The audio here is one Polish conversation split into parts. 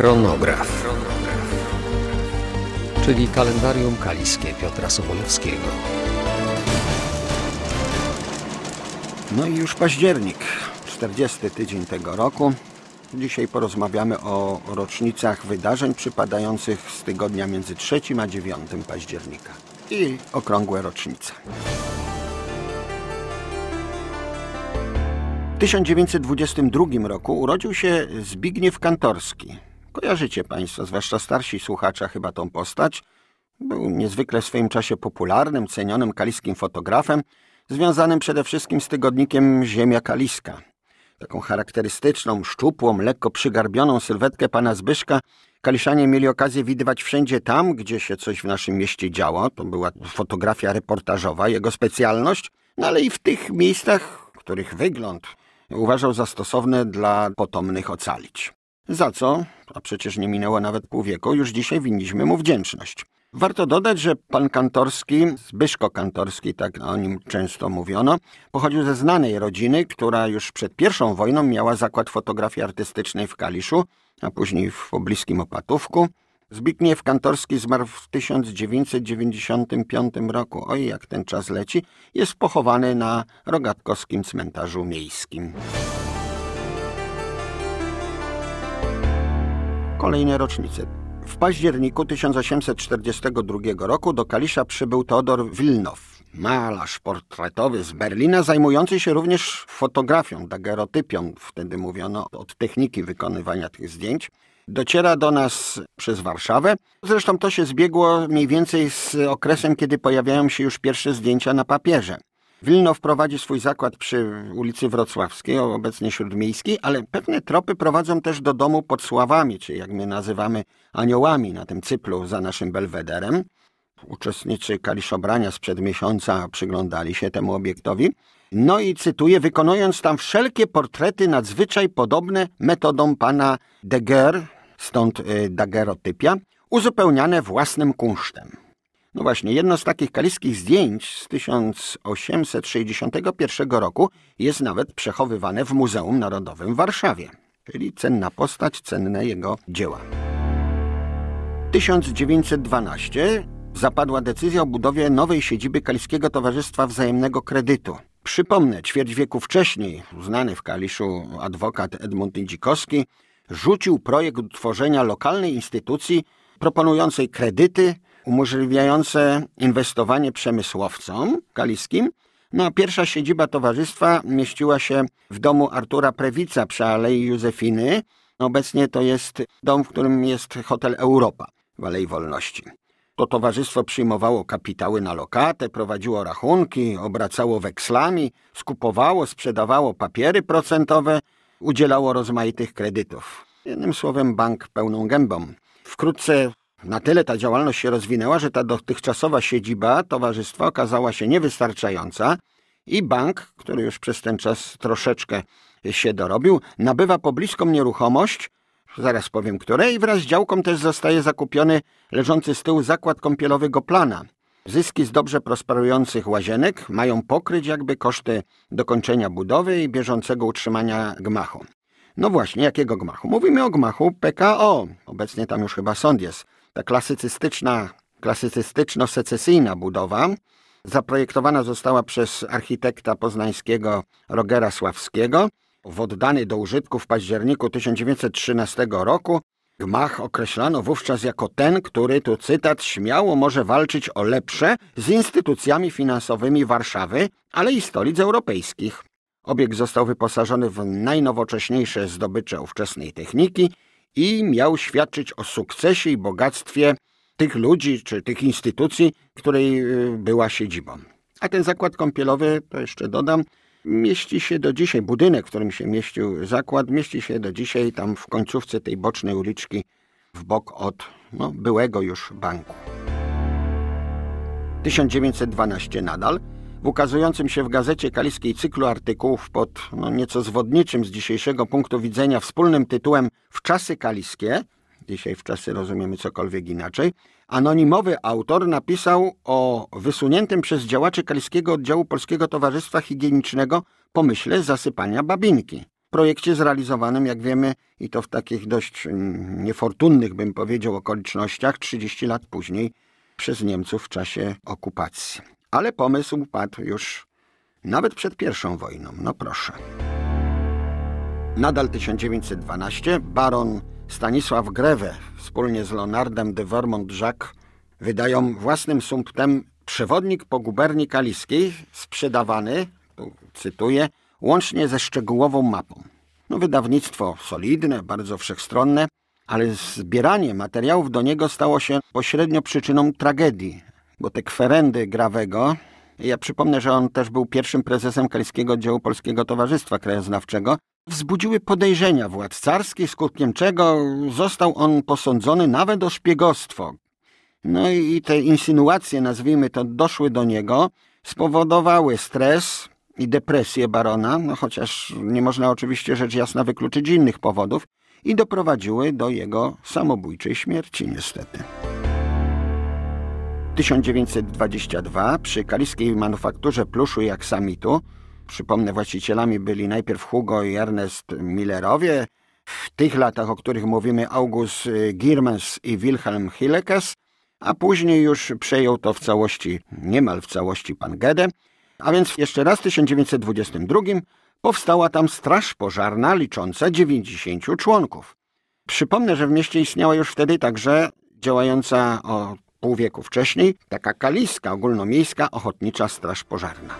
Chronograf, czyli kalendarium kaliskie Piotra Sobolewskiego. No i już październik, 40. tydzień tego roku. Dzisiaj porozmawiamy o rocznicach wydarzeń przypadających z tygodnia między 3 a 9 października i okrągłe rocznice. W 1922 roku urodził się Zbigniew Kantorski. Kojarzycie Państwo, zwłaszcza starsi słuchacze, chyba tą postać. Był niezwykle w swoim czasie popularnym, cenionym kaliskim fotografem, związanym przede wszystkim z tygodnikiem Ziemia Kaliska. Taką charakterystyczną, szczupłą, lekko przygarbioną sylwetkę pana Zbyszka kaliszanie mieli okazję widywać wszędzie tam, gdzie się coś w naszym mieście działo. To była fotografia reportażowa, jego specjalność, no ale i w tych miejscach, których wygląd uważał za stosowne dla potomnych ocalić. Za co, a przecież nie minęło nawet pół wieku, już dzisiaj winniśmy mu wdzięczność. Warto dodać, że pan Kantorski, Zbyszko Kantorski, tak o nim często mówiono, pochodził ze znanej rodziny, która już przed I wojną miała zakład fotografii artystycznej w Kaliszu, a później w pobliskim Opatówku. Zbigniew Kantorski zmarł w 1995 roku. Oj, jak ten czas leci. Jest pochowany na Rogatkowskim cmentarzu miejskim. Kolejne rocznice. W październiku 1842 roku do Kalisza przybył Teodor Wilnow, malarz portretowy z Berlina, zajmujący się również fotografią, dagerotypią, wtedy mówiono, od techniki wykonywania tych zdjęć. Dociera do nas przez Warszawę. Zresztą to się zbiegło mniej więcej z okresem, kiedy pojawiają się już pierwsze zdjęcia na papierze. Wilnow prowadzi swój zakład przy ulicy Wrocławskiej, obecnie Śródmiejskiej, ale pewne tropy prowadzą też do domu pod Sławami, czy jak my nazywamy aniołami na tym cyplu za naszym belwederem. Uczestnicy Kaliszobrania sprzed miesiąca przyglądali się temu obiektowi. No i cytuję, wykonując tam wszelkie portrety nadzwyczaj podobne metodą pana Daguerre, stąd dagerotypia, uzupełniane własnym kunsztem. No właśnie, jedno z takich kaliskich zdjęć z 1861 roku jest nawet przechowywane w Muzeum Narodowym w Warszawie. Czyli cenna postać, cenne jego dzieła. 1912 zapadła decyzja o budowie nowej siedziby Kaliskiego Towarzystwa Wzajemnego Kredytu. Przypomnę, ćwierć wieku wcześniej znany w Kaliszu adwokat Edmund Indzikowski rzucił projekt utworzenia lokalnej instytucji proponującej kredyty umożliwiające inwestowanie przemysłowcom kaliskim. No a pierwsza siedziba towarzystwa mieściła się w domu Artura Prewica przy Alei Józefiny. Obecnie to jest dom, w którym jest hotel Europa w Alei Wolności. To towarzystwo przyjmowało kapitały na lokatę, prowadziło rachunki, obracało wekslami, skupowało, sprzedawało papiery procentowe, udzielało rozmaitych kredytów. Jednym słowem bank pełną gębą. Wkrótce na tyle ta działalność się rozwinęła, że ta dotychczasowa siedziba towarzystwa okazała się niewystarczająca i bank, który już przez ten czas troszeczkę się dorobił, nabywa pobliską nieruchomość, zaraz powiem której, wraz z działką też zostaje zakupiony leżący z tyłu zakład kąpielowy Goplana. Zyski z dobrze prosperujących łazienek mają pokryć jakby koszty dokończenia budowy i bieżącego utrzymania gmachu. No właśnie, jakiego gmachu? Mówimy o gmachu PKO. Obecnie tam już chyba sąd jest. Ta klasycystyczno-secesyjna budowa zaprojektowana została przez architekta poznańskiego Rogera Sławskiego. Oddany do użytku w październiku 1913 roku, gmach określano wówczas jako ten, który, tu cytat, śmiało może walczyć o lepsze z instytucjami finansowymi Warszawy, ale i stolic europejskich. Obiekt został wyposażony w najnowocześniejsze zdobycze ówczesnej techniki i miał świadczyć o sukcesie i bogactwie tych ludzi czy tych instytucji, której była siedzibą. A ten zakład kąpielowy, to jeszcze dodam, mieści się do dzisiaj, budynek, w którym się mieścił zakład, mieści się do dzisiaj tam w końcówce tej bocznej uliczki w bok od byłego już banku. 1912 nadal. W ukazującym się w Gazecie Kaliskiej cyklu artykułów pod nieco zwodniczym z dzisiejszego punktu widzenia wspólnym tytułem W czasy kaliskie, dzisiaj w czasy rozumiemy cokolwiek inaczej, anonimowy autor napisał o wysuniętym przez działaczy Kaliskiego Oddziału Polskiego Towarzystwa Higienicznego pomyśle zasypania Babinki. projekcie zrealizowanym, jak wiemy, i to w takich dość niefortunnych, bym powiedział, okolicznościach, 30 lat później przez Niemców w czasie okupacji. Ale pomysł padł już nawet przed I wojną. No proszę. Nadal 1912 baron Stanisław Greve wspólnie z Leonardem de Vermont-Jacques wydają własnym sumptem przewodnik po guberni kaliskiej, sprzedawany, tu cytuję, łącznie ze szczegółową mapą. No, wydawnictwo solidne, bardzo wszechstronne, ale zbieranie materiałów do niego stało się pośrednio przyczyną tragedii, bo te kwerendy Gravego, ja przypomnę, że on też był pierwszym prezesem Kaliskiego Oddziału Polskiego Towarzystwa Krajoznawczego, wzbudziły podejrzenia władz carskich, skutkiem czego został on posądzony nawet o szpiegostwo. No i te insynuacje, nazwijmy to, doszły do niego, spowodowały stres i depresję barona, no chociaż nie można oczywiście rzecz jasna wykluczyć innych powodów, i doprowadziły do jego samobójczej śmierci niestety. 1922 przy kaliskiej manufakturze pluszu i aksamitu, przypomnę, właścicielami byli najpierw Hugo i Ernest Millerowie, w tych latach, o których mówimy, August Giermens i Wilhelm Hillekes, a później już przejął to w całości, niemal w całości pan Gede. A więc jeszcze raz w 1922 powstała tam straż pożarna licząca 90 członków. Przypomnę, że w mieście istniała już wtedy także działająca o pół wieku wcześniej taka kaliska ogólnomiejska ochotnicza straż pożarna.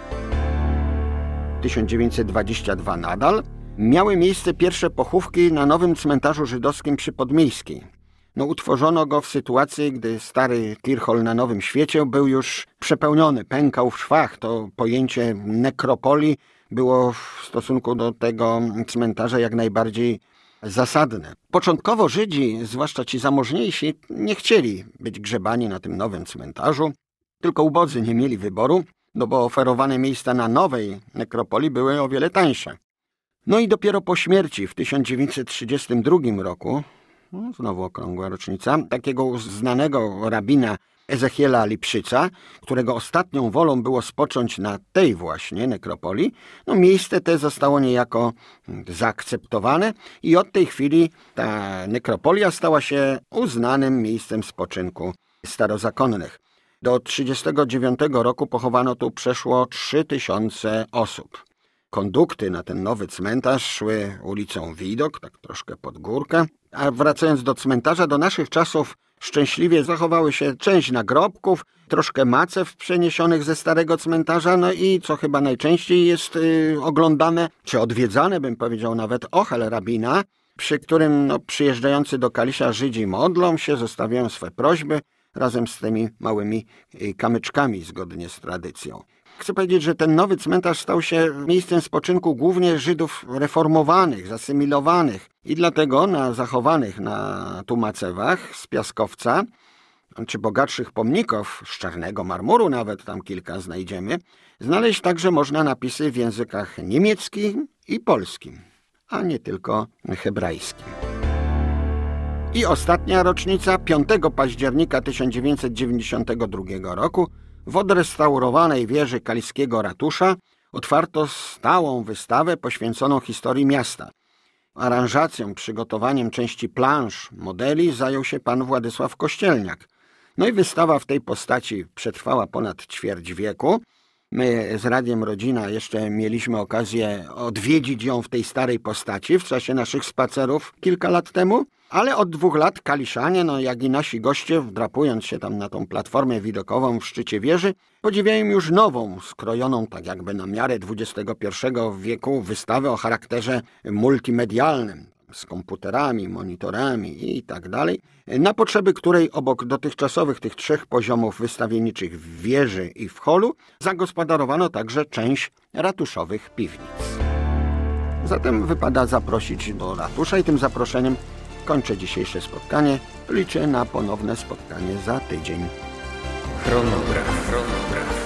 1922 nadal miały miejsce pierwsze pochówki na nowym cmentarzu żydowskim przy Podmiejskiej. No, utworzono go w sytuacji, gdy stary Tirchol na Nowym Świecie był już przepełniony, pękał w szwach. To pojęcie nekropolii było w stosunku do tego cmentarza jak najbardziej zasadne. Początkowo Żydzi, zwłaszcza ci zamożniejsi, nie chcieli być grzebani na tym nowym cmentarzu, tylko ubodzy nie mieli wyboru, no bo oferowane miejsca na nowej nekropolii były o wiele tańsze. No i dopiero po śmierci w 1932 roku, no znowu okrągła rocznica, takiego znanego rabina Ezechiela Lipszyca, którego ostatnią wolą było spocząć na tej właśnie nekropolii, no miejsce te zostało niejako zaakceptowane i od tej chwili ta nekropolia stała się uznanym miejscem spoczynku starozakonnych. Do 1939 roku pochowano tu przeszło 3000 osób. Kondukty na ten nowy cmentarz szły ulicą Widok, tak troszkę pod górkę. A wracając do cmentarza, do naszych czasów szczęśliwie zachowały się część nagrobków, troszkę macew przeniesionych ze starego cmentarza, no i co chyba najczęściej jest oglądane, czy odwiedzane, bym powiedział nawet, ochel rabina, przy którym przyjeżdżający do Kalisza Żydzi modlą się, zostawiają swe prośby razem z tymi małymi kamyczkami zgodnie z tradycją. Chcę powiedzieć, że ten nowy cmentarz stał się miejscem spoczynku głównie Żydów reformowanych, zasymilowanych i dlatego na zachowanych na Tumacewach z piaskowca, czy bogatszych pomników z czarnego marmuru, nawet tam kilka znajdziemy, znaleźć także można napisy w językach niemieckim i polskim, a nie tylko hebrajskim. I ostatnia rocznica, 5 października 1992 roku, w odrestaurowanej wieży kaliskiego ratusza otwarto stałą wystawę poświęconą historii miasta. Aranżacją, przygotowaniem części plansz, modeli zajął się pan Władysław Kościelniak. No i wystawa w tej postaci przetrwała ponad ćwierć wieku. My z Radiem Rodzina jeszcze mieliśmy okazję odwiedzić ją w tej starej postaci w czasie naszych spacerów kilka lat temu, ale od 2 lat kaliszanie, jak i nasi goście, wdrapując się tam na tą platformę widokową w szczycie wieży, podziwiają już nową, skrojoną tak jakby na miarę XXI wieku wystawę o charakterze multimedialnym, z komputerami, monitorami i tak dalej, na potrzeby której obok dotychczasowych tych 3 poziomów wystawienniczych w wieży i w holu zagospodarowano także część ratuszowych piwnic. Zatem wypada zaprosić do ratusza i tym zaproszeniem kończę dzisiejsze spotkanie. Liczę na ponowne spotkanie za tydzień. Chronograf.